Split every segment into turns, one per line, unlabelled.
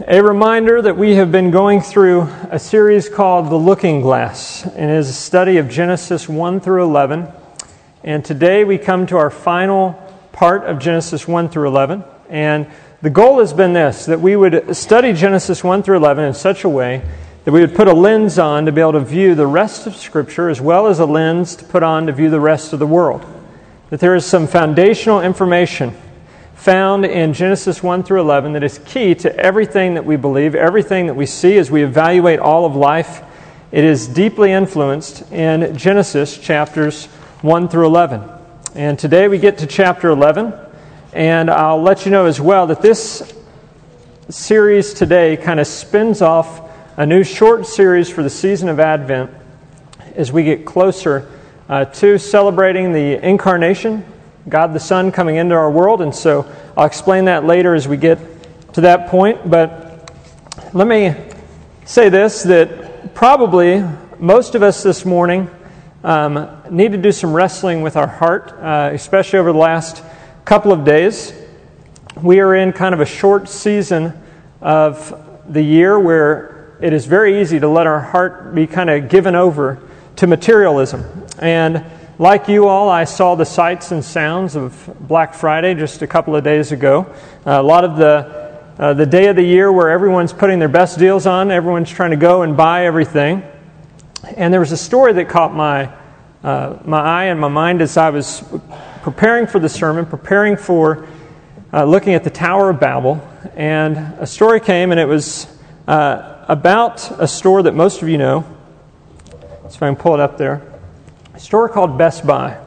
A reminder that we have been going through a series called The Looking Glass, and it is a study of Genesis 1 through 11. And today we come to our final part of Genesis 1 through 11. And the goal has been this, that we would study Genesis 1 through 11 in such a way that we would put a lens on to be able to view the rest of Scripture as well as a lens to put on to view the rest of the world. That there is some foundational information found in Genesis 1 through 11 that is key to everything that we believe, everything that we see as we evaluate all of life. It is deeply influenced in Genesis chapters 1 through 11. And today we get to chapter 11, and I'll let you know as well that this series today kind of spins off a new short series for the season of Advent as we get closer to celebrating the Incarnation, God the Son coming into our world, and so I'll explain that later as we get to that point. But let me say this, that probably most of us this morning need to do some wrestling with our heart, especially over the last couple of days. We are in kind of a short season of the year where it is very easy to let our heart be kind of given over to materialism. And like you all, I saw the sights and sounds of Black Friday just a couple of days ago. A lot of the day of the year where everyone's putting their best deals on, everyone's trying to go and buy everything. And there was a story that caught my eye and my mind as I was preparing for the sermon, preparing for looking at the Tower of Babel. And a story came, and it was about a store that most of you know. So if I can pull it up there. A store called Best Buy.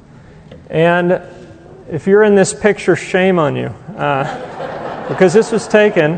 And if you're in this picture, shame on you. Because this was taken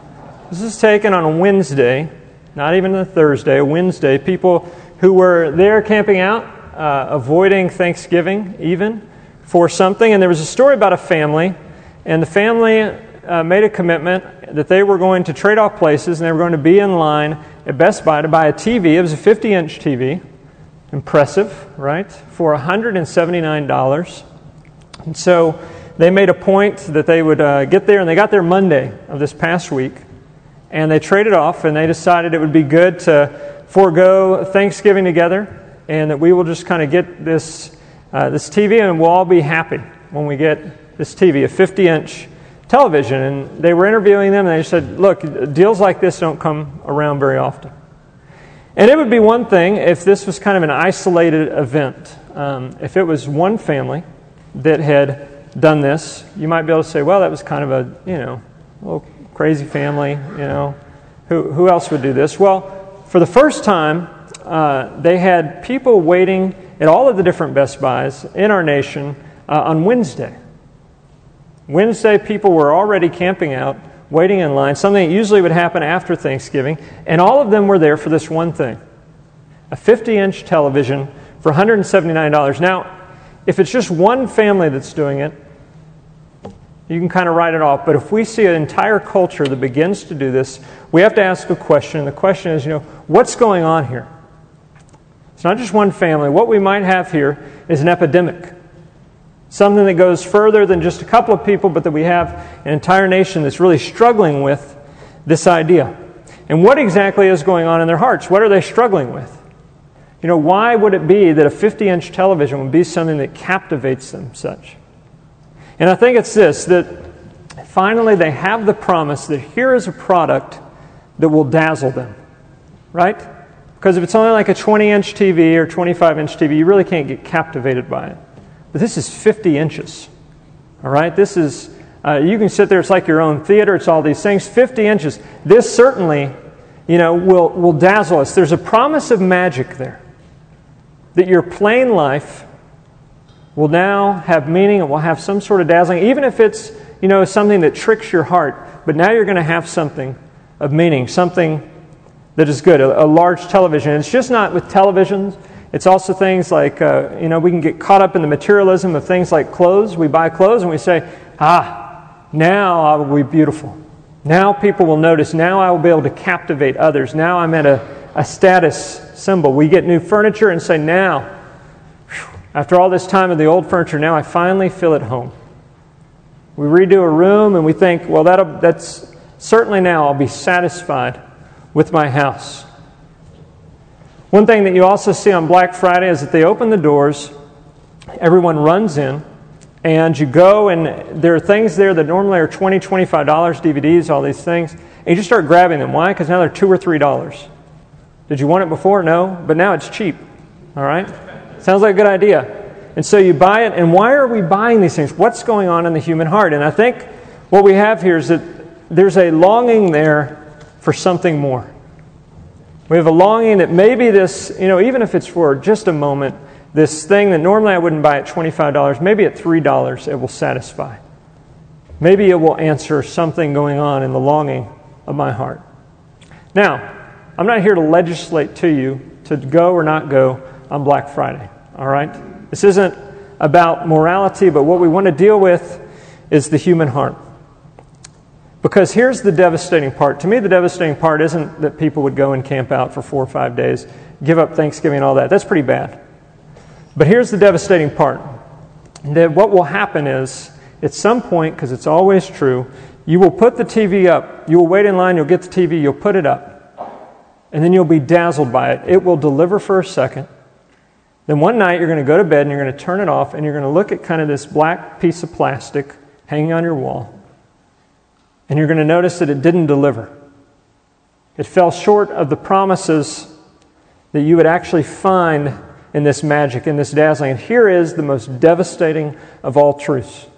on a Wednesday, not even a Thursday, a Wednesday. People who were there camping out, avoiding Thanksgiving even, for something. And there was a story about a family, and the family made a commitment that they were going to trade off places, and they were going to be in line at Best Buy to buy a TV. It was a 50-inch TV. Impressive, right? For $179. And so they made a point that they would get there, and they got there Monday of this past week, and they traded off, and they decided it would be good to forego Thanksgiving together, and that we will just kind of get this TV, and we'll all be happy when we get this TV, a 50-inch television. And they were interviewing them, and they said, look, deals like this don't come around very often. And it would be one thing if this was kind of an isolated event. If it was one family that had done this, you might be able to say, well, that was kind of a, little crazy family, who else would do this? Well, for the first time, they had people waiting at all of the different Best Buys in our nation on Wednesday. Wednesday, people were already camping out, waiting in line, something that usually would happen after Thanksgiving, and all of them were there for this one thing, a 50-inch television for $179. Now, if it's just one family that's doing it, you can kind of write it off, but if we see an entire culture that begins to do this, we have to ask a question, and the question is, what's going on here? It's not just one family. What we might have here is an epidemic. Something that goes further than just a couple of people, but that we have an entire nation that's really struggling with this idea. And what exactly is going on in their hearts? What are they struggling with? Why would it be that a 50-inch television would be something that captivates them such? And I think it's this, that finally they have the promise that here is a product that will dazzle them, right? Because if it's only like a 20-inch TV or 25-inch TV, you really can't get captivated by it. But this is 50 inches, all right? This is, you can sit there, it's like your own theater, it's all these things, 50 inches. This certainly, will dazzle us. There's a promise of magic there, that your plain life will now have meaning, it will have some sort of dazzling, even if it's, something that tricks your heart. But now you're going to have something of meaning, something that is good, a large television. And it's just not with televisions. It's also things like, we can get caught up in the materialism of things like clothes. We buy clothes and we say, now I will be beautiful. Now people will notice. Now I will be able to captivate others. Now I'm at a status symbol. We get new furniture and say, now, after all this time of the old furniture, now I finally feel at home. We redo a room and we think, well, that's Certainly now I'll be satisfied with my house. One thing that you also see on Black Friday is that they open the doors, everyone runs in, and you go, and there are things there that normally are $20, $25, DVDs, all these things, and you just start grabbing them. Why? Because now they're $2 or $3. Did you want it before? No, but now it's cheap. All right? Sounds like a good idea. And so you buy it, and why are we buying these things? What's going on in the human heart? And I think what we have here is that there's a longing there for something more. We have a longing that maybe this, even if it's for just a moment, this thing that normally I wouldn't buy at $25, maybe at $3 it will satisfy. Maybe it will answer something going on in the longing of my heart. Now, I'm not here to legislate to you to go or not go on Black Friday, all right? This isn't about morality, but what we want to deal with is the human heart. Because here's the devastating part. To me, the devastating part isn't that people would go and camp out for 4 or 5 days, give up Thanksgiving and all that. That's pretty bad. But here's the devastating part. That what will happen is, at some point, because it's always true, you will put the TV up. You will wait in line, you'll get the TV, you'll put it up. And then you'll be dazzled by it. It will deliver for a second. Then one night you're going to go to bed and you're going to turn it off and you're going to look at kind of this black piece of plastic hanging on your wall. And you're going to notice that it didn't deliver. It fell short of the promises that you would actually find in this magic, in this dazzling. And here is the most devastating of all truths.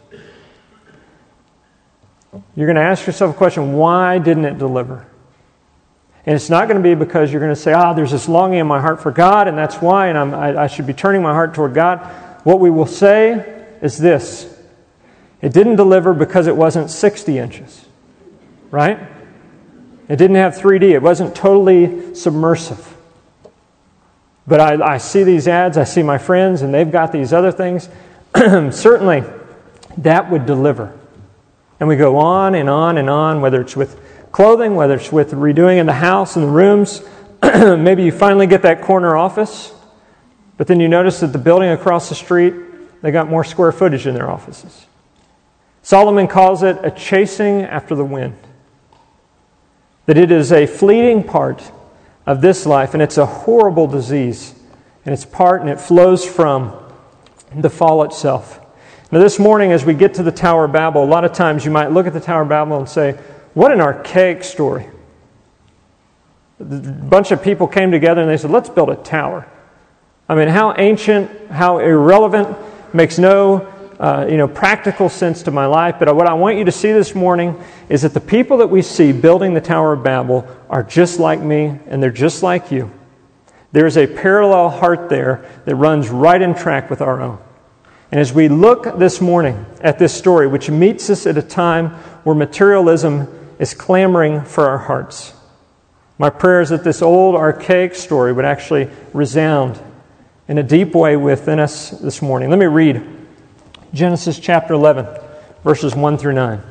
You're going to ask yourself a question, why didn't it deliver? And it's not going to be because you're going to say, there's this longing in my heart for God, and that's why, and I should be turning my heart toward God. What we will say is this. It didn't deliver because it wasn't 60 inches. Right? It didn't have 3D. It wasn't totally submersive. But I see these ads, I see my friends, and they've got these other things. Certainly, that would deliver. And we go on and on and on, whether it's with clothing, whether it's with redoing in the house and the rooms. Maybe you finally get that corner office, but then you notice that the building across the street, they got more square footage in their offices. Solomon calls it a chasing after the wind. That it is a fleeting part of this life, and it's a horrible disease. And it's part, and it flows from the fall itself. Now this morning, as we get to the Tower of Babel, a lot of times you might look at the Tower of Babel and say, what an archaic story. A bunch of people came together and they said, let's build a tower. I mean, how ancient, how irrelevant, makes no practical sense to my life. But what I want you to see this morning is that the people that we see building the Tower of Babel are just like me, and they're just like you. There's a parallel heart there that runs right in track with our own. And as we look this morning at this story, which meets us at a time where materialism is clamoring for our hearts, my prayer is that this old, archaic story would actually resound in a deep way within us this morning. Let me read Genesis chapter 11, verses 1 through 9.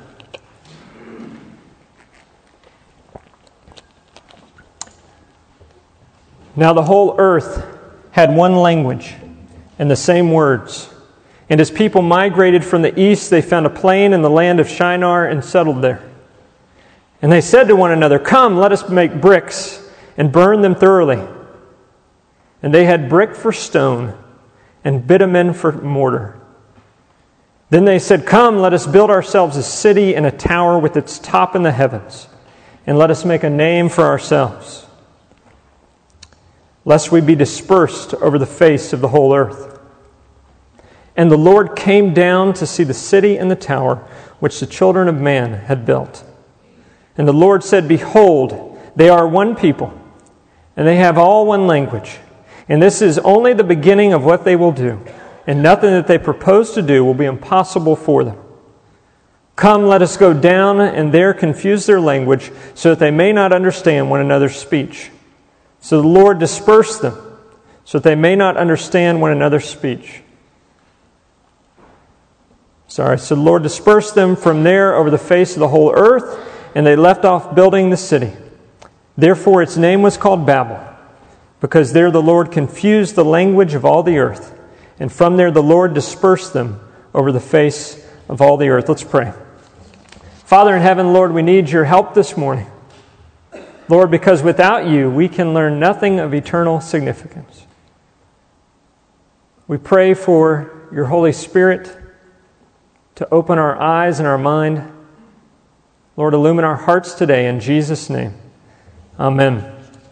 Now the whole earth had one language and the same words. And as people migrated from the east, they found a plain in the land of Shinar and settled there. And they said to one another, "Come, let us make bricks and burn them thoroughly." And they had brick for stone and bitumen for mortar. Then they said, "Come, let us build ourselves a city and a tower with its top in the heavens, and let us make a name for ourselves, lest we be dispersed over the face of the whole earth." And the Lord came down to see the city and the tower which the children of man had built. And the Lord said, "Behold, they are one people, and they have all one language. And this is only the beginning of what they will do, and nothing that they propose to do will be impossible for them. Come, let us go down and there confuse their language, so that they may not understand one another's speech." So the Lord dispersed them, so that they may not understand one another's speech. So the Lord dispersed them from there over the face of the whole earth, and they left off building the city. Therefore its name was called Babel, because there the Lord confused the language of all the earth, and from there the Lord dispersed them over the face of all the earth. Let's pray. Father in heaven, Lord, we need your help this morning. Lord, because without you, we can learn nothing of eternal significance. We pray for your Holy Spirit to open our eyes and our mind. Lord, illumine our hearts today in Jesus' name. Amen.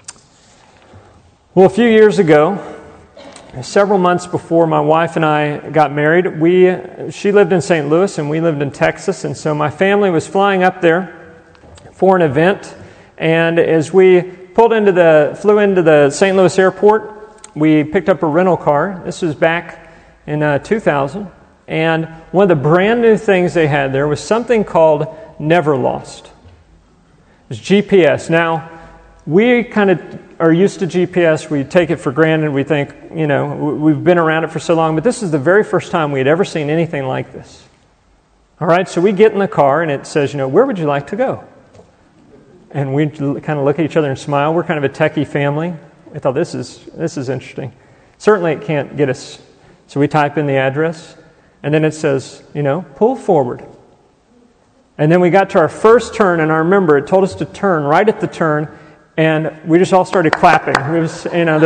Well, a few years ago, several months before my wife and I got married, she lived in St. Louis and we lived in Texas, and so my family was flying up there for an event. And as we flew into the St. Louis airport, we picked up a rental car. This was back in 2000, and one of the brand new things they had there was something called Never Lost. It was GPS. Now, we kind of are used to GPS. We take it for granted. We think, we've been around it for so long. But this is the very first time we had ever seen anything like this. All right, so we get in the car, and it says, where would you like to go? And we kind of look at each other and smile. We're kind of a techie family. I thought, this is interesting. Certainly it can't get us. So we type in the address, and then it says, pull forward. And then we got to our first turn, and I remember it told us to turn right at the turn, and we just all started clapping. It was,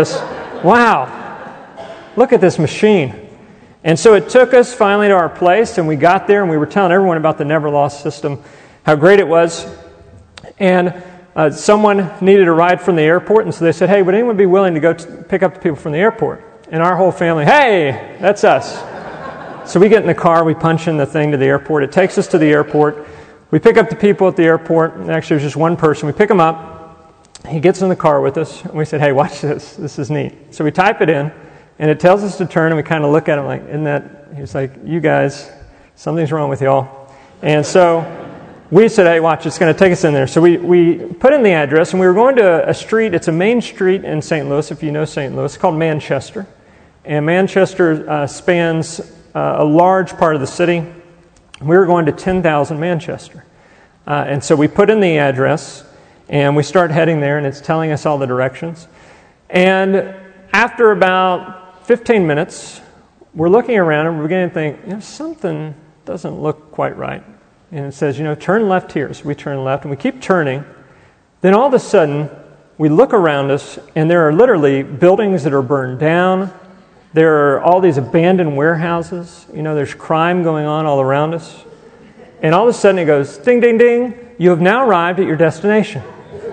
wow, look at this machine. And so it took us finally to our place, and we got there, and we were telling everyone about the Never Lost system, how great it was. And someone needed a ride from the airport, and so they said, hey, would anyone be willing to go pick up the people from the airport? And our whole family, hey, that's us. So we get in the car, we punch in the thing to the airport. It takes us to the airport. We pick up the people at the airport, and actually there's just one person. We pick him up. He gets in the car with us, and we said, hey, watch this. This is neat. So we type it in, and it tells us to turn, and we kind of look at him like, isn't that, he's like, you guys, something's wrong with y'all. And so we said, hey, watch, it's going to take us in there. So we put in the address, and we were going to a street. It's a main street in St. Louis, if you know St. Louis. It's called Manchester. And Manchester spans a large part of the city. We were going to 10,000 Manchester. And so we put in the address, and we start heading there, and it's telling us all the directions. And after about 15 minutes, we're looking around, and we're beginning to think, something doesn't look quite right. And it says, turn left here. So we turn left, and we keep turning. Then all of a sudden, we look around us, and there are literally buildings that are burned down. There are all these abandoned warehouses. There's crime going on all around us. And all of a sudden, it goes, ding, ding, ding. You have now arrived at your destination.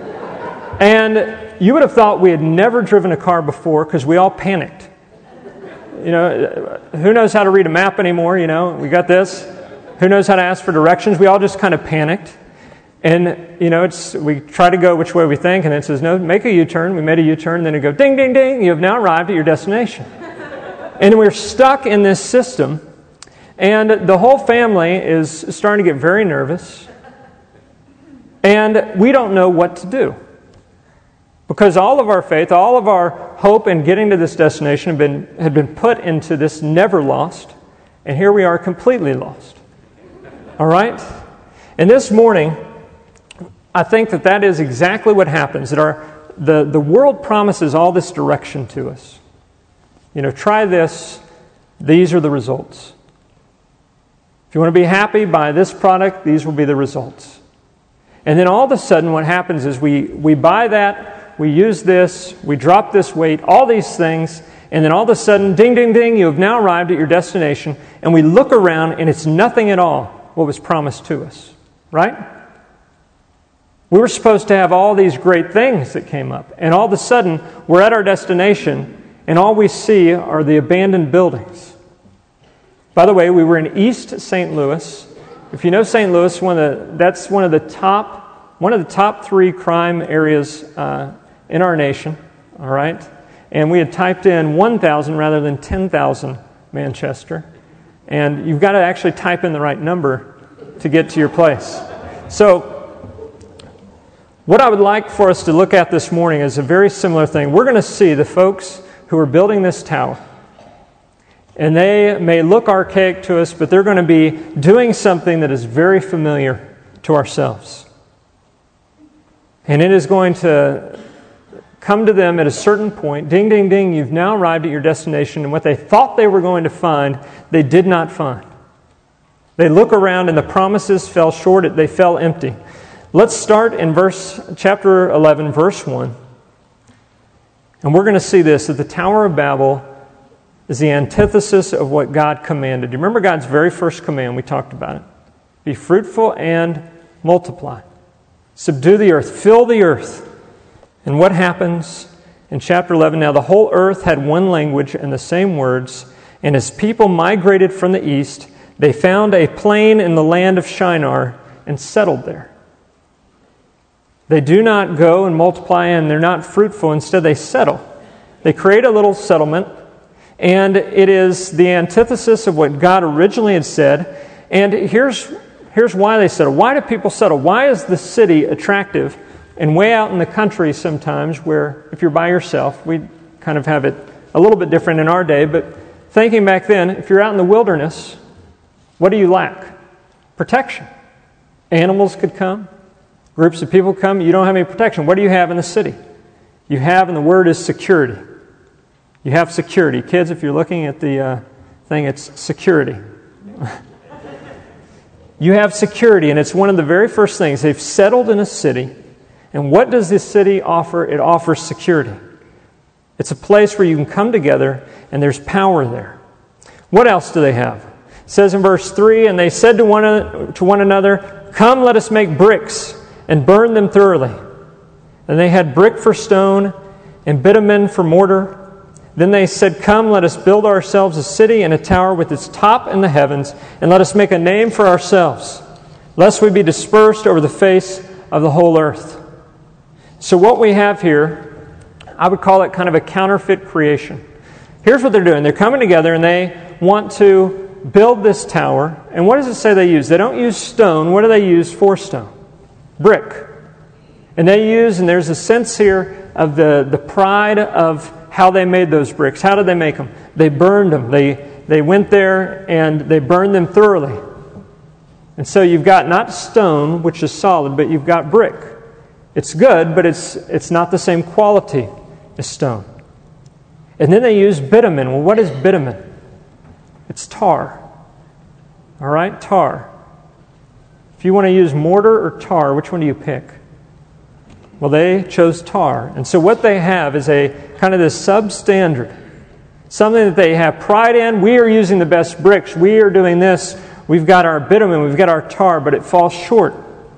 And you would have thought we had never driven a car before because we all panicked. Who knows how to read a map anymore? We got this. Who knows how to ask for directions? We all just kind of panicked. And, we try to go which way we think, and it says, no, make a U-turn. We made a U-turn, then it goes, ding, ding, ding, you have now arrived at your destination. And we're stuck in this system, and the whole family is starting to get very nervous, and we don't know what to do. Because all of our faith, all of our hope in getting to this destination had been put into this Never Lost, and here we are completely lost. All right? And this morning, I think that is exactly what happens. That the world promises all this direction to us. Try this. These are the results. If you want to be happy, buy this product. These will be the results. And then all of a sudden, what happens is we buy that. We use this, we drop this weight, all these things, and then all of a sudden, ding, ding, ding, you have now arrived at your destination, and we look around, and it's nothing at all what was promised to us, right? We were supposed to have all these great things that came up, and all of a sudden, we're at our destination, and all we see are the abandoned buildings. By the way, we were in East St. Louis. If you know St. Louis, that's one of the top 3 crime areas in our nation, all right? And we had typed in 1,000 rather than 10,000 Manchester. And you've got to actually type in the right number to get to your place. So what I would like for us to look at this morning is a very similar thing. We're going to see the folks who are building this tower. And they may look archaic to us, but they're going to be doing something that is very familiar to ourselves. And it is going to come to them at a certain point, ding, ding, ding, you've now arrived at your destination, and what they thought they were going to find, they did not find. They look around and the promises fell short. They fell empty. Let's start in chapter 11, verse 1. And we're going to see this, that the Tower of Babel is the antithesis of what God commanded. You remember God's very first command? We talked about it. Be fruitful and multiply. Subdue the earth. Fill the earth. And what happens in chapter 11? Now the whole earth had one language and the same words. And as people migrated from the east, they found a plain in the land of Shinar and settled there. They do not go and multiply and they're not fruitful. Instead, they settle. They create a little settlement, and it is the antithesis of what God originally had said. And here's why they settle. Why do people settle? Why is the city attractive? And way out in the country sometimes, where if you're by yourself, we kind of have it a little bit different in our day, but thinking back then, if you're out in the wilderness, what do you lack? Protection. Animals could come. Groups of people come, you don't have any protection. What do you have in the city? You have, and the word is security. You have security. Kids, if you're looking at the thing, it's security. You have security, and it's one of the very first things. They've settled in a city, and what does this city offer? It offers security. It's a place where you can come together, and there's power there. What else do they have? It says in verse 3, and they said to one another, "Come, let us make bricks, and burn them thoroughly." And they had brick for stone and bitumen for mortar. Then they said, "Come, let us build ourselves a city and a tower with its top in the heavens, and let us make a name for ourselves, lest we be dispersed over the face of the whole earth." So what we have here, I would call it kind of a counterfeit creation. Here's what they're doing. They're coming together and they want to build this tower. And what does it say they use? They don't use stone. What do they use for stone? Brick. And they use, and there's a sense here of the pride of how they made those bricks. How did they make them? They burned them. They went there and they burned them thoroughly. And so you've got not stone, which is solid, but you've got brick. It's good, but it's not the same quality as stone. And then they use bitumen. Well, what is bitumen? It's tar. All right, tar. If you want to use mortar or tar, which one do you pick? Well, they chose tar. And so what they have is a kind of this substandard, something that they have pride in. We are using the best bricks. We are doing this. We've got our bitumen. We've got our tar, but it falls short.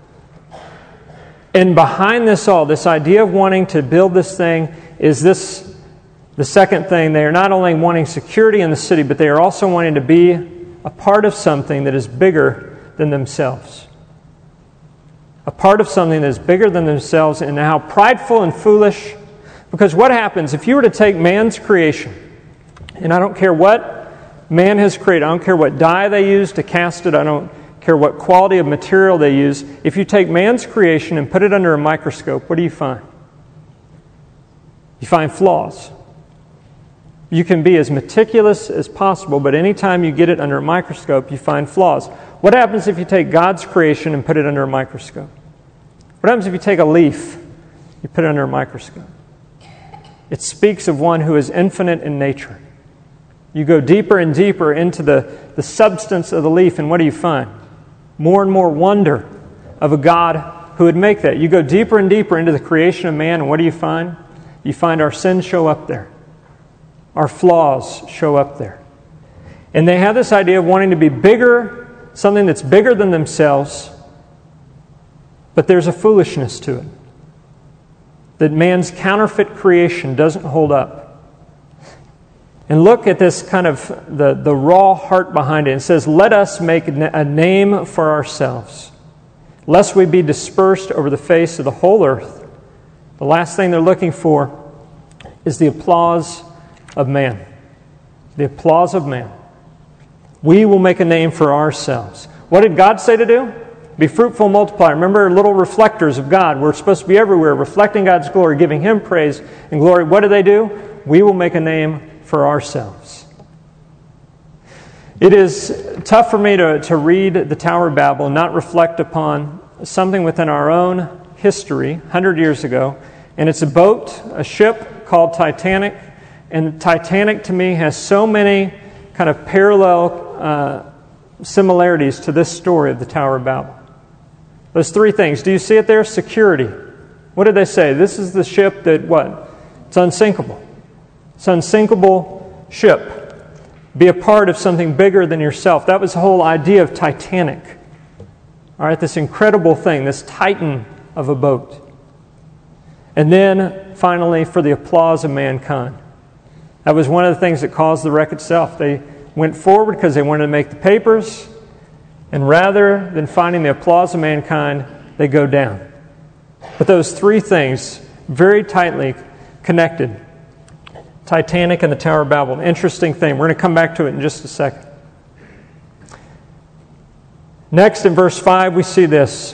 And behind this all, this idea of wanting to build this thing is this, the second thing. They are not only wanting security in the city, but they are also wanting to be a part of something that is bigger than themselves. A part of something that is bigger than themselves, and how prideful and foolish. Because what happens if you were to take man's creation, and I don't care what man has created, I don't care what dye they use to cast it, I don't care what quality of material they use. If you take man's creation and put it under a microscope, what do you find? You find flaws. You can be as meticulous as possible, but anytime you get it under a microscope, you find flaws. What happens if you take God's creation and put it under a microscope? What happens if you take a leaf, you put it under a microscope? It speaks of one who is infinite in nature. You go deeper and deeper into the substance of the leaf, and what do you find? More and more wonder of a God who would make that. You go deeper and deeper into the creation of man, and what do you find? You find our sins show up there. Our flaws show up there. And they have this idea of wanting to be bigger, something that's bigger than themselves, but there's a foolishness to it. That man's counterfeit creation doesn't hold up. And look at this kind of the raw heart behind it. It says, "Let us make a name for ourselves, lest we be dispersed over the face of the whole earth." The last thing they're looking for is the applause of man. The applause of man. We will make a name for ourselves. What did God say to do? Be fruitful, multiply. Remember, little reflectors of God. We're supposed to be everywhere, reflecting God's glory, giving Him praise and glory. What do? We will make a name for ourselves. It is tough for me to read the Tower of Babel and not reflect upon something within our own history 100 years ago. And it's a boat, a ship called Titanic. And Titanic, to me, has so many kind of parallel similarities to this story of the Tower of Babel. Those three things. Do you see it there? Security. What did they say? This is the ship that what? It's unsinkable. It's an unsinkable ship. Be a part of something bigger than yourself. That was the whole idea of Titanic. All right, this incredible thing, this titan of a boat. And then, finally, for the applause of mankind. That was one of the things that caused the wreck itself. They went forward because they wanted to make the papers, and rather than finding the applause of mankind, they go down. But those three things, very tightly connected. Titanic and the Tower of Babel. An interesting thing. We're going to come back to it in just a second. Next, in verse 5, we see this.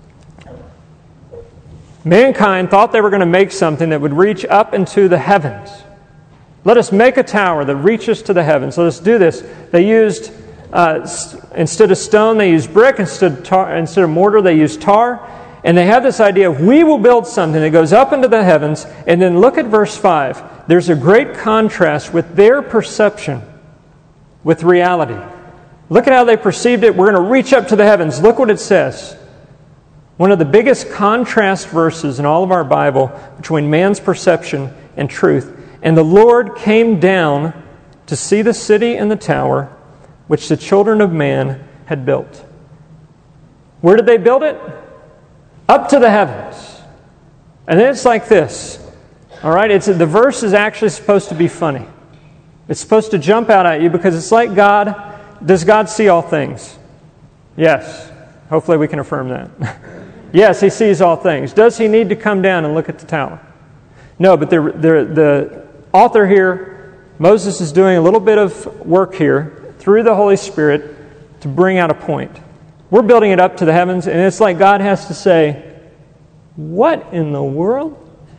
Mankind thought they were going to make something that would reach up into the heavens. Let us make a tower that reaches to the heavens. Let us do this. They used, instead of stone, they used brick. Instead of mortar, they used tar. And they have this idea of, we will build something that goes up into the heavens. And then look at verse 5. There's a great contrast with their perception with reality. Look at how they perceived it. We're going to reach up to the heavens. Look what it says. One of the biggest contrast verses in all of our Bible between man's perception and truth. And the Lord came down to see the city and the tower which the children of man had built. Where did they build it? Up to the heavens. And then it's like this. All right, the verse is actually supposed to be funny. It's supposed to jump out at you because it's like God. Does God see all things? Yes. Hopefully we can affirm that. Yes, He sees all things. Does He need to come down and look at the tower? No, but the author here, Moses, is doing a little bit of work here through the Holy Spirit to bring out a point. We're building it up to the heavens, and it's like God has to say, what in the world?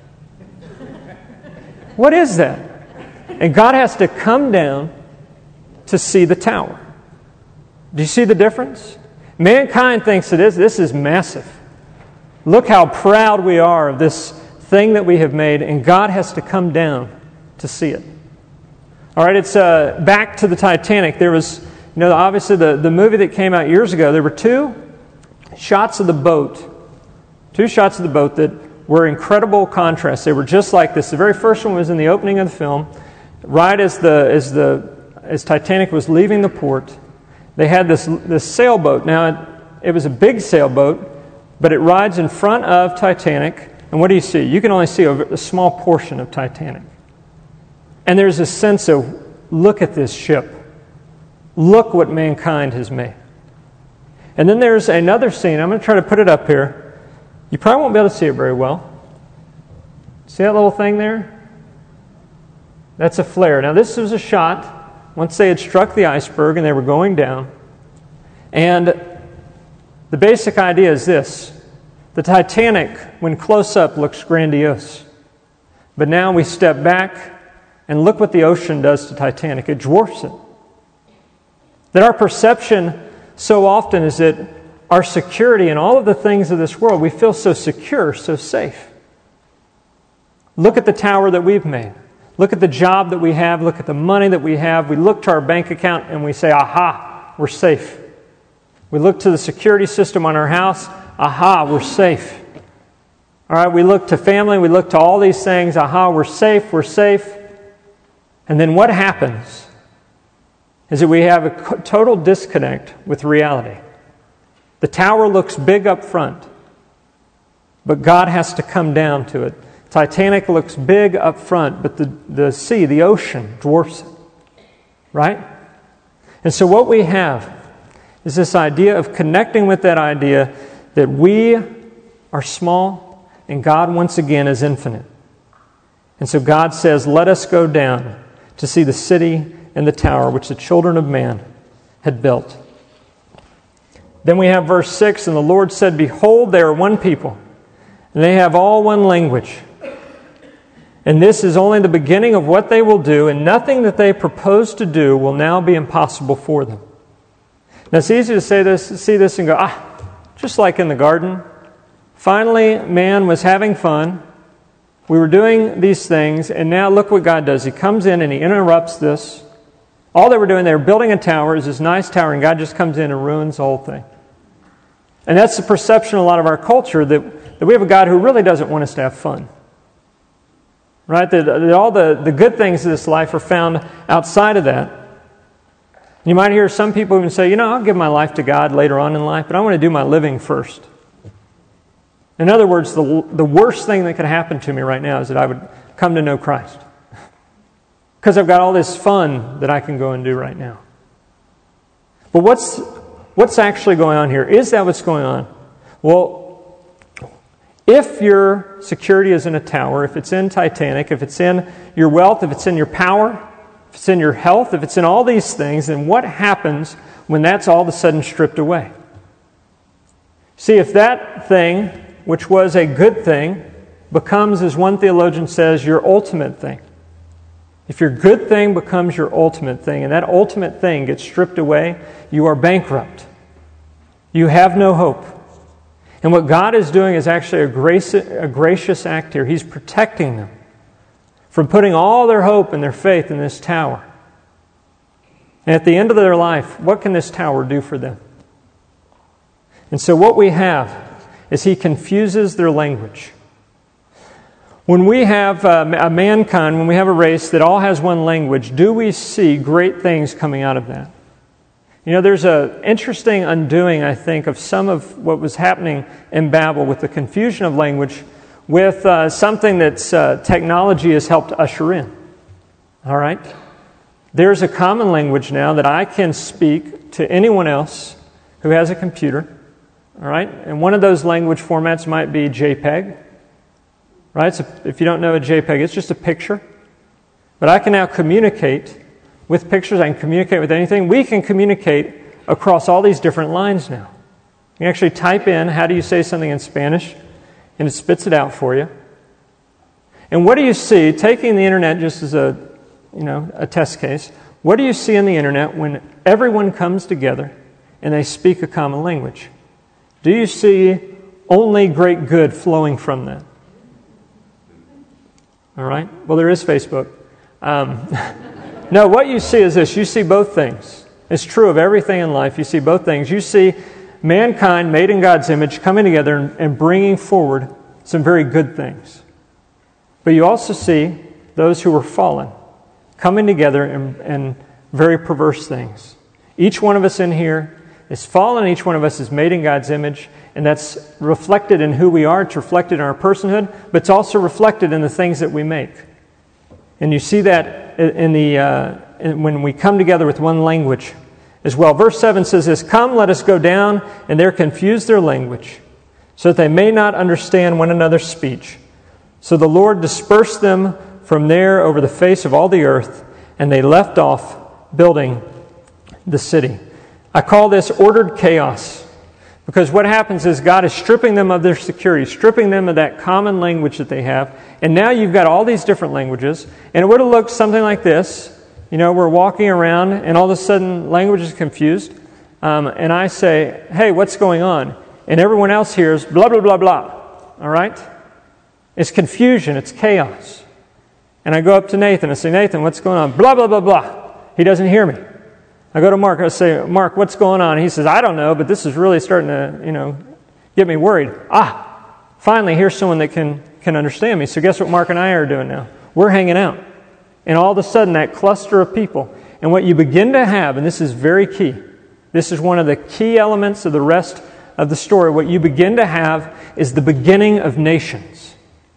What is that? And God has to come down to see the tower. Do you see the difference? Mankind thinks this is massive. Look how proud we are of this thing that we have made, and God has to come down to see it. All right, it's back to the Titanic. There was, obviously the movie that came out years ago, there were two shots of the boat that were incredible contrasts. They were just like this. The very first one was in the opening of the film, right as Titanic was leaving the port. They had this sailboat. Now, it was a big sailboat, but it rides in front of Titanic. And what do you see? You can only see a small portion of Titanic. And there's a sense of, look at this ship. Look what mankind has made. And then there's another scene. I'm going to try to put it up here. You probably won't be able to see it very well. See that little thing there? That's a flare. Now, this was a shot once they had struck the iceberg and they were going down. And the basic idea is this. The Titanic, when close up, looks grandiose. But now we step back and look what the ocean does to Titanic. It dwarfs it. That our perception so often is that our security and all of the things of this world, we feel so secure, so safe. Look at the tower that we've made. Look at the job that we have. Look at the money that we have. We look to our bank account and we say, aha, we're safe. We look to the security system on our house. Aha, we're safe. All right, we look to family. We look to all these things. Aha, we're safe. We're safe. And then what happens is that we have a total disconnect with reality. The tower looks big up front, but God has to come down to it. Titanic looks big up front, but the sea, the ocean, dwarfs it. Right? And so what we have is this idea of connecting with that idea that we are small and God once again is infinite. And so God says, let us go down to see the city and the tower which the children of man had built. Then we have verse 6, and the Lord said, behold, they are one people, and they have all one language. And this is only the beginning of what they will do, and nothing that they propose to do will now be impossible for them. Now it's easy to see this and go, just like in the garden. Finally, man was having fun. We were doing these things, and now look what God does. He comes in and He interrupts this. All they were doing, they were building a tower. It was this nice tower, and God just comes in and ruins the whole thing. And that's the perception of a lot of our culture, that we have a God who really doesn't want us to have fun. Right? That all the good things of this life are found outside of that. You might hear some people even say, I'll give my life to God later on in life, but I want to do my living first. In other words, the worst thing that could happen to me right now is that I would come to know Christ. Because I've got all this fun that I can go and do right now. But what's actually going on here? Is that what's going on? Well, if your security is in a tower, if it's in Titanic, if it's in your wealth, if it's in your power, if it's in your health, if it's in all these things, then what happens when that's all of a sudden stripped away? See, if that thing, which was a good thing, becomes, as one theologian says, your ultimate thing. If your good thing becomes your ultimate thing, and that ultimate thing gets stripped away, you are bankrupt. You have no hope. And what God is doing is actually a gracious act here. He's protecting them from putting all their hope and their faith in this tower. And at the end of their life, what can this tower do for them? And so what we have is He confuses their language. When we have a mankind, when we have a race that all has one language, do we see great things coming out of that? There's an interesting undoing, I think, of some of what was happening in Babel with the confusion of language with something that technology has helped usher in. All right? There's a common language now that I can speak to anyone else who has a computer. All right? And one of those language formats might be JPEG. Right? So if you don't know a JPEG, it's just a picture. But I can now communicate with pictures. I can communicate with anything. We can communicate across all these different lines now. You can actually type in, how do you say something in Spanish? And it spits it out for you. And what do you see, taking the internet just as a test case, what do you see in the internet when everyone comes together and they speak a common language? Do you see only great good flowing from that? All right? Well, there is Facebook. No, what you see is this. You see both things. It's true of everything in life. You see both things. You see mankind made in God's image coming together and bringing forward some very good things. But you also see those who were fallen coming together and very perverse things. Each one of us in here is fallen. Each one of us is made in God's image. And that's reflected in who we are. It's reflected in our personhood. But it's also reflected in the things that we make. And you see that when we come together with one language as well. Verse 7 says this, "Come, let us go down, and there confuse their language, so that they may not understand one another's speech. So the Lord dispersed them from there over the face of all the earth, and they left off building the city." I call this ordered chaos, because what happens is God is stripping them of their security, stripping them of that common language that they have, and now you've got all these different languages, and it would have looked something like this. We're walking around, and all of a sudden, language is confused, and I say, "Hey, what's going on?" And everyone else hears, blah, blah, blah, blah. All right? It's confusion. It's chaos. And I go up to Nathan and say, "Nathan, what's going on?" Blah, blah, blah, blah. He doesn't hear me. I go to Mark. I say, "Mark, what's going on?" He says, "I don't know, but this is really starting to, get me worried." Finally, here's someone that can understand me. So guess what Mark and I are doing now? We're hanging out. And all of a sudden, that cluster of people, and what you begin to have, and this is very key, this is one of the key elements of the rest of the story, what you begin to have is the beginning of nations.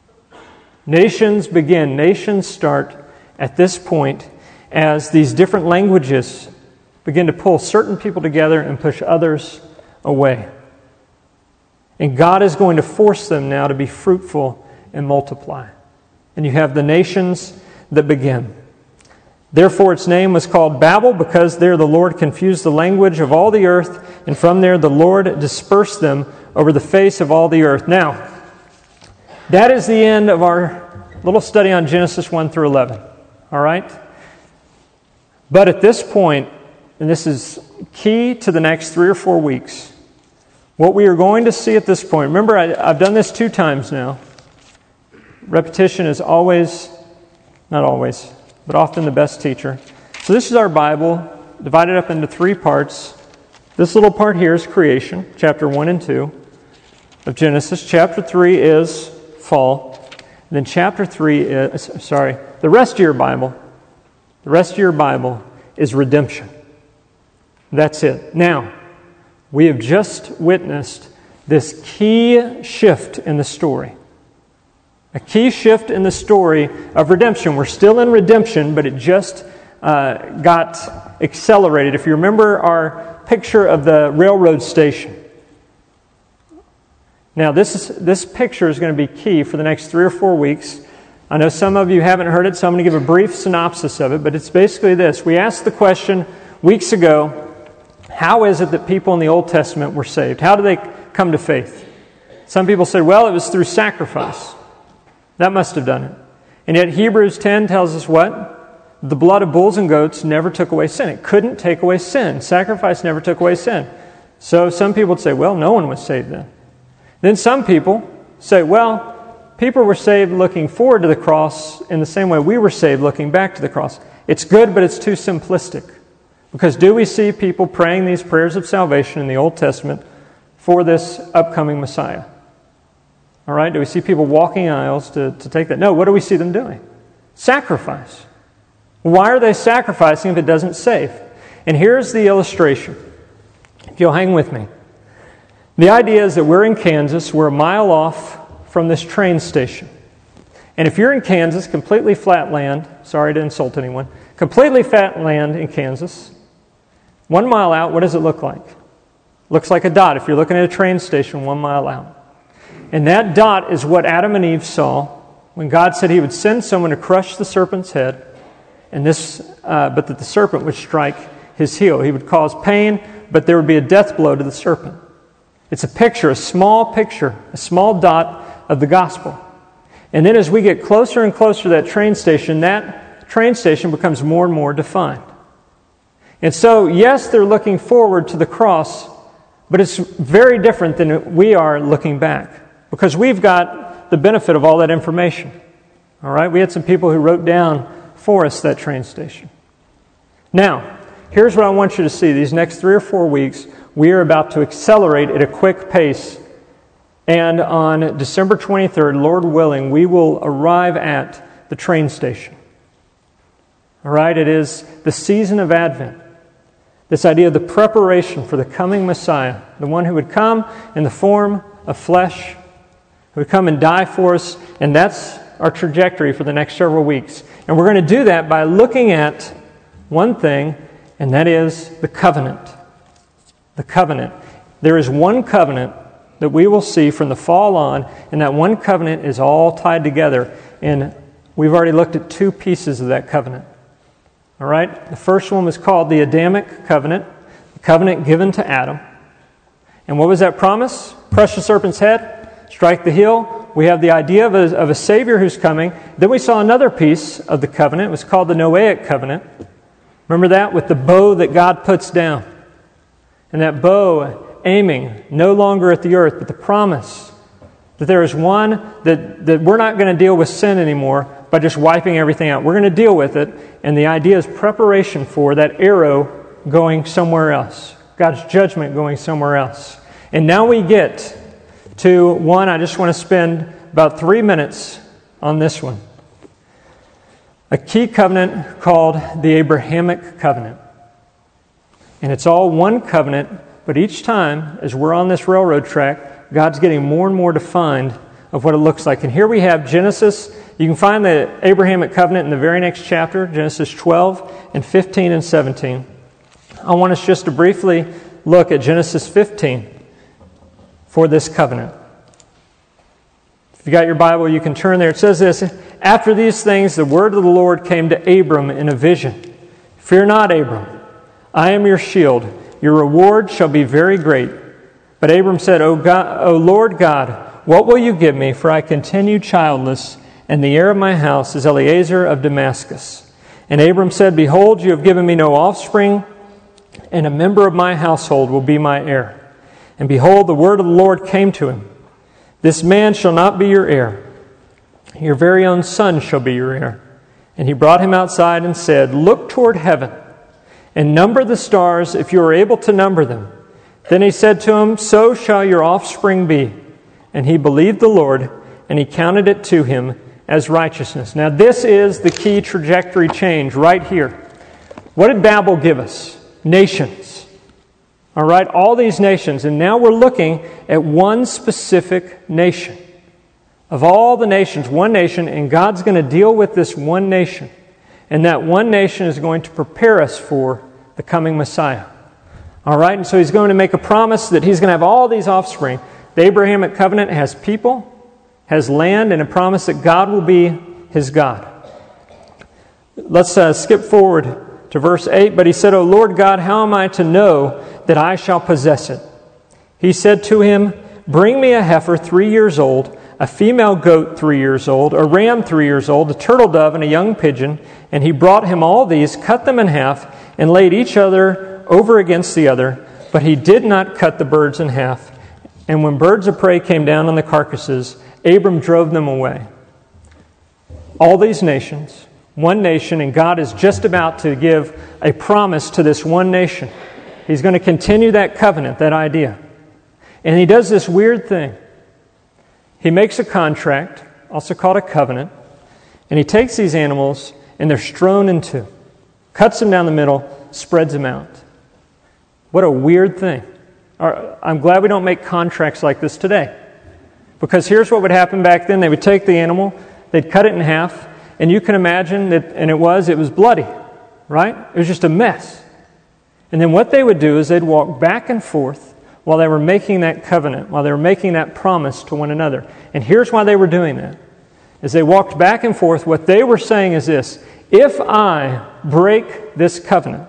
Nations begin, nations start at this point as these different languages begin to pull certain people together and push others away. And God is going to force them now to be fruitful and multiply. And you have the nations that begin. Therefore its name was called Babel, because there the Lord confused the language of all the earth, and from there the Lord dispersed them over the face of all the earth. Now, that is the end of our little study on Genesis 1 through 11. All right? But at this point, and this is key to the next 3 or 4 weeks, what we are going to see at this point, remember I've done this 2 times now. Repetition is always, not always, but often the best teacher. So this is our Bible, divided up into 3 parts. This little part here is creation, chapter 1 and 2 of Genesis. Chapter 3 is fall. And then chapter 3 is, the rest of your Bible is redemption. That's it. Now, we have just witnessed this key shift in the story. A key shift in the story of redemption. We're still in redemption, but it just got accelerated. If you remember our picture of the railroad station. Now, this picture is going to be key for the next 3 or 4 weeks. I know some of you haven't heard it, so I'm going to give a brief synopsis of it, but it's basically this. We asked the question weeks ago, how is it that people in the Old Testament were saved? How do they come to faith? Some people said, well, it was through sacrifice. That must have done it. And yet Hebrews 10 tells us what? The blood of bulls and goats never took away sin. It couldn't take away sin. Sacrifice never took away sin. So some people would say, well, no one was saved then. Then some people say, well, people were saved looking forward to the cross in the same way we were saved looking back to the cross. It's good, but it's too simplistic. Because do we see people praying these prayers of salvation in the Old Testament for this upcoming Messiah? All right, do we see people walking aisles to take that? No, what do we see them doing? Sacrifice. Why are they sacrificing if it doesn't save? And here's the illustration. If you'll hang with me. The idea is that we're in Kansas. We're a mile off from this train station. And if you're in Kansas, completely flat land, sorry to insult anyone, completely flat land in Kansas, 1 mile out, what does it look like? Looks like a dot if you're looking at a train station 1 mile out. And that dot is what Adam and Eve saw when God said He would send someone to crush the serpent's head, and but that the serpent would strike his heel. He would cause pain, but there would be a death blow to the serpent. It's a picture, a small dot of the gospel. And then as we get closer and closer to that train station becomes more and more defined. And so, yes, they're looking forward to the cross, but it's very different than we are looking back. Because we've got the benefit of all that information. All right? We had some people who wrote down for us that train station. Now, here's what I want you to see. These next 3 or 4 weeks, we are about to accelerate at a quick pace. And on December 23rd, Lord willing, we will arrive at the train station. All right? It is the season of Advent. This idea of the preparation for the coming Messiah, the one who would come in the form of flesh, who would come and die for us, and that's our trajectory for the next several weeks. And we're going to do that by looking at one thing, and that is the covenant. The covenant. There is one covenant that we will see from the fall on, and that one covenant is all tied together. And we've already looked at 2 pieces of that covenant. All right? The first one was called the Adamic covenant, the covenant given to Adam. And what was that promise? Crush the serpent's head, strike the heel. We have the idea of a Savior who's coming. Then we saw another piece of the covenant. It was called the Noahic covenant. Remember that? With the bow that God puts down. And that bow aiming no longer at the earth, but the promise that there is one that we're not going to deal with sin anymore by just wiping everything out. We're going to deal with it. And the idea is preparation for that arrow going somewhere else. God's judgment going somewhere else. And now we get to one, I just want to spend about 3 minutes on this one. A key covenant called the Abrahamic covenant. And it's all one covenant, but each time, as we're on this railroad track, God's getting more and more defined of what it looks like. And here we have Genesis. You can find the Abrahamic covenant in the very next chapter, Genesis 12 and 15 and 17. I want us just to briefly look at Genesis 15 for this covenant. If you got your Bible, you can turn there. It says this, after these things, the word of the Lord came to Abram in a vision. Fear not, Abram. I am your shield. Your reward shall be very great. But Abram said, O Lord God, what will you give me? For I continue childless, and the heir of my house is Eliezer of Damascus. And Abram said, behold, you have given me no offspring, and a member of my household will be my heir. And behold, the word of the Lord came to him. This man shall not be your heir. Your very own son shall be your heir. And he brought him outside and said, "Look toward heaven and number the stars if you are able to number them." Then he said to him, "So shall your offspring be." And he believed the Lord, and he counted it to him as righteousness. Now this is the key trajectory change right here. What did Babel give us? Nations. All right, all these nations. And now we're looking at one specific nation. Of all the nations, one nation, and God's going to deal with this one nation. And that one nation is going to prepare us for the coming Messiah. All right, and so he's going to make a promise that he's going to have all these offspring. The Abrahamic covenant has people, has land, and a promise that God will be his God. Let's skip forward to verse 8. But he said, "O Lord God, how am I to know that I shall possess it?" He said to him, "Bring me a heifer 3 years old, a female goat 3 years old, a ram 3 years old, a turtle dove, and a young pigeon." And he brought him all these, cut them in half, and laid each other over against the other. But he did not cut the birds in half. And when birds of prey came down on the carcasses, Abram drove them away. All these nations, one nation, and God is just about to give a promise to this one nation. He's going to continue that covenant, that idea. And he does this weird thing. He makes a contract, also called a covenant, and he takes these animals and they're strewn in two, cuts them down the middle, spreads them out. What a weird thing. I'm glad we don't make contracts like this today. Because here's what would happen back then. They would take the animal, they'd cut it in half, and you can imagine that, and it was bloody, right? It was just a mess. And then what they would do is they'd walk back and forth while they were making that covenant, while they were making that promise to one another. And here's why they were doing that. As they walked back and forth, what they were saying is this: if I break this covenant,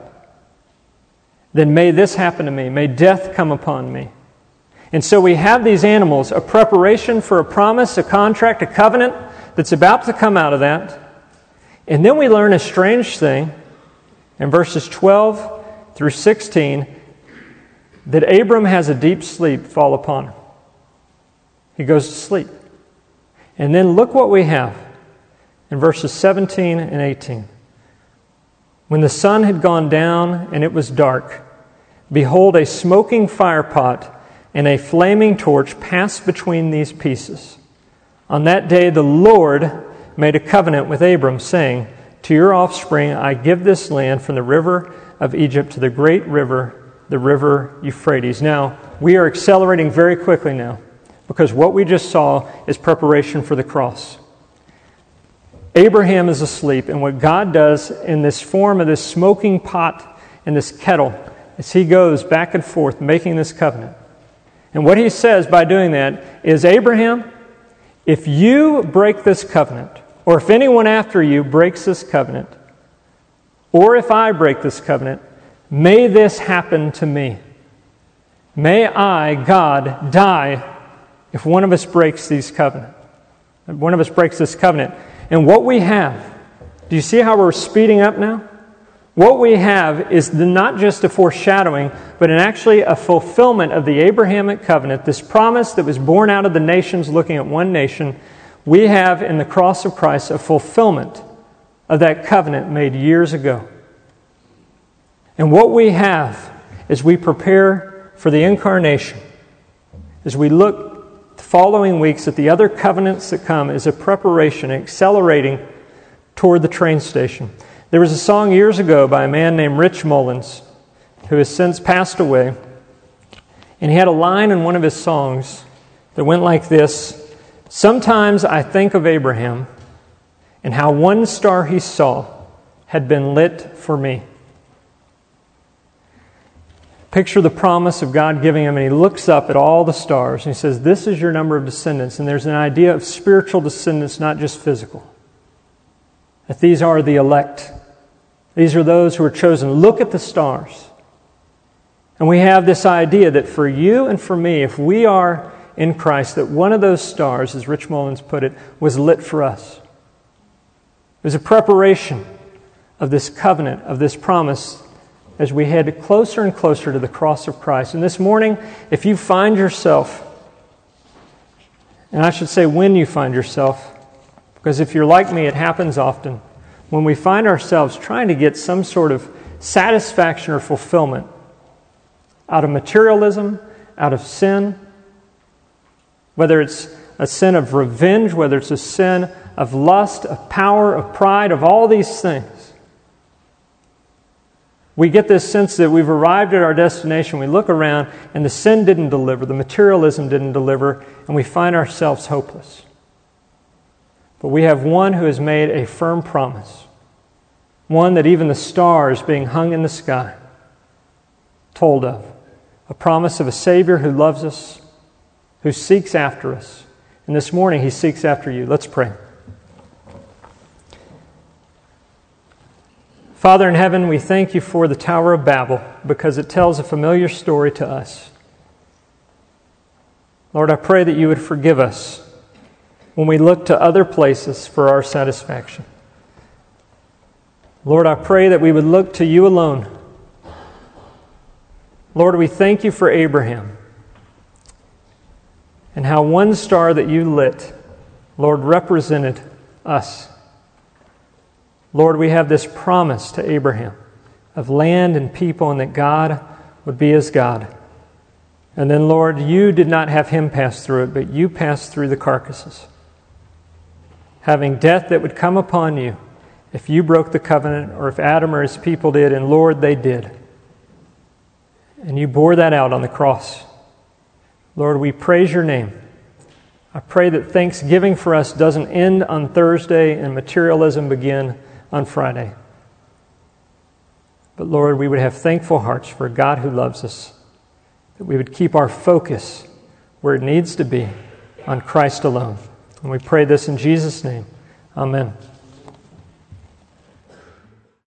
then may this happen to me. May death come upon me. And so we have these animals, a preparation for a promise, a contract, a covenant that's about to come out of that. And then we learn a strange thing in verses 12 through 16, that Abram has a deep sleep fall upon him. He goes to sleep. And then look what we have in verses 17 and 18. When the sun had gone down and it was dark, behold, a smoking firepot and a flaming torch passed between these pieces. On that day the Lord made a covenant with Abram, saying, "To your offspring I give this land from the river of Egypt to the great river, the river Euphrates." Now, we are accelerating very quickly now, because what we just saw is preparation for the cross. Abraham is asleep, and what God does in this form of this smoking pot and this kettle is he goes back and forth making this covenant. And what he says by doing that is, Abraham, if you break this covenant, or if anyone after you breaks this covenant, or if I break this covenant, may this happen to me. May I, God, die if one of us breaks this covenant. One of us breaks this covenant. And what we have, do you see how we're speeding up now? What we have is not just a foreshadowing, but actually a fulfillment of the Abrahamic covenant, this promise that was born out of the nations looking at one nation. We have in the cross of Christ a fulfillment of that covenant made years ago. And what we have as we prepare for the incarnation, as we look the following weeks at the other covenants that come, is a preparation, accelerating toward the train station. There was a song years ago by a man named Rich Mullins, who has since passed away. And he had a line in one of his songs that went like this: "Sometimes I think of Abraham and how one star he saw had been lit for me." Picture the promise of God giving him, and he looks up at all the stars, and he says, "This is your number of descendants." And there's an idea of spiritual descendants, not just physical. That these are the elect. These are those who are chosen. Look at the stars. And we have this idea that for you and for me, if we are in Christ, that one of those stars, as Rich Mullins put it, was lit for us. It was a preparation of this covenant, of this promise, as we head closer and closer to the cross of Christ. And this morning, if you find yourself, and I should say when you find yourself, because if you're like me, it happens often, when we find ourselves trying to get some sort of satisfaction or fulfillment out of materialism, out of sin, whether it's a sin of revenge, whether it's a sin of lust, of power, of pride, of all these things, we get this sense that we've arrived at our destination. We look around and the sin didn't deliver, the materialism didn't deliver, and we find ourselves hopeless. But we have one who has made a firm promise, one that even the stars being hung in the sky told of, a promise of a Savior who loves us, who seeks after us. And this morning He seeks after you. Let's pray. Father in heaven, we thank You for the Tower of Babel because it tells a familiar story to us. Lord, I pray that You would forgive us when we look to other places for our satisfaction. Lord, I pray that we would look to You alone. Lord, we thank You for Abraham and how one star that You lit, Lord, represented us. Lord, we have this promise to Abraham of land and people and that God would be his God. And then, Lord, You did not have him pass through it, but You passed through the carcasses, having death that would come upon You if You broke the covenant or if Adam or his people did, and Lord, they did. And You bore that out on the cross. Lord, we praise Your name. I pray that Thanksgiving for us doesn't end on Thursday and materialism begin on Friday. But Lord, we would have thankful hearts for a God who loves us, that we would keep our focus where it needs to be, on Christ alone. And we pray this in Jesus' name. Amen.